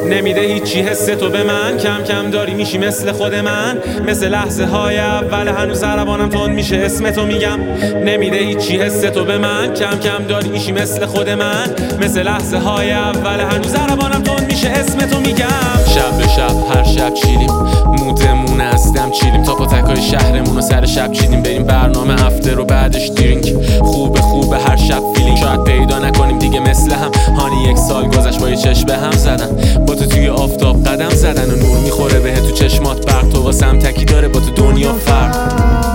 نمیده هیچی حس تو به من، کم کم داری میشی مثل خود من، مثل لحظه های اول هنوز عربانم تند میشه اسم تو میگم. نمیده هیچی حس تو به من، کم کم داری میشی مثل خود من، مثل لحظه های اول هنوز عربانم تند میشه اسم تو میگم. شب به شب هر شب چیلیم، مودمون هستم چیلیم، تا پاتکای شهرمون رو سر شب چیدیم، بریم برنامه هفته رو بعدش درینک. خوبه هر شب فیلینگ، شاید پیدا نکنیم دیگه مثل هم. هانی 1 سال گذشت با یه چشم به هم زدن، با تو توی آفتاب قدم زدن و نور میخوره بهت تو چشمات برق، تو واسم تکی داره با تو دنیا فرق.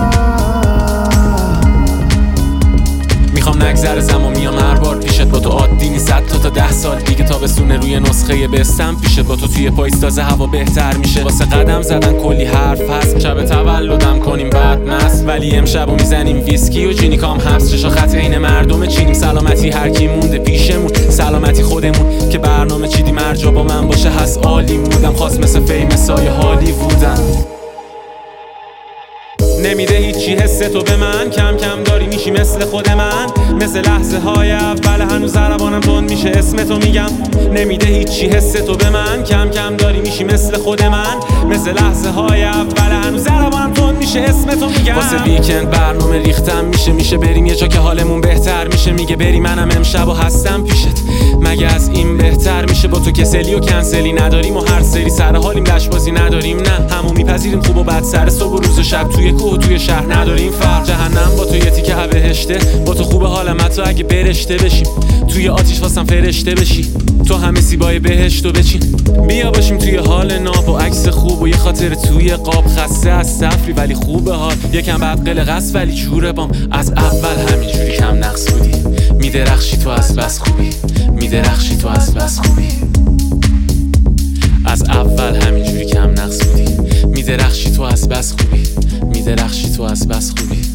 میخوام نگذره زمان میام هر بار پیشت، با تو عادی نیست حتی تا 10 سال دیگه تابستونه روی نسخه بستم پیشت، با تو توی پاییز تازه هوا بهتر میشه، واسه قدم زدن کلی حرف هست، شب تولدم کنیم بعد مست، ولی امشبو میزنیم ویسکی و جینی کام حبس، چشا خط عین مردم چینیم، سلامتی هر کی مونده پیشمون، سلامتی خودمون که برنامه چیدیم، هر جا با من باشه هست عالی بودم، خواست مثل فیمسای هالی بودم. نمیده هیچی حس تو به من، کم کم داری میشی مثل خود من، مثل لحظه های اول هنوز عربانم تند میشه اسم تو میگم. نمیده هیچی حس تو به من، کم کم داری میشی مثل خود من، مثل لحظه های اول هنوز عربانم تند میشه اسم تو میگم. واسه ویکند برنامه ریختم میشه بریم یه جا که حالمون بهتر میشه، میگه بری منم امشب و هستم پیشت، مگه از این بهتر میشه؟ با تو کسلی و کنسلی نداریم و هر سری سر حالیم لشبازی نداریم، نه همو میپذیریم خوب و بد، سر صبح و روز و شب توی کوه و توی شهر نداریم فرق، جهنم با تو یه تیکه بهشته، با تو خوب حالم حتی اگه برشته بشیم، توی آتیش واسم فرشته بشی، تو همه سیبای بهشتو بچین، بیا باشیم توی حال ناب و عکس خوب و یه خاطر توی قاب، خسته از سفری ولی خوبه حال، یکم بعد قلقست ولی جوره بام، از اول همینجوری کم نقص بودی، میدرخشی تو از بس خوبی، میدرخشی تو از بس خوبی، از اول همینجوری کم نقص بودی، میدرخشی تو از بس خوبی، میدرخشی تو از بس خوبی.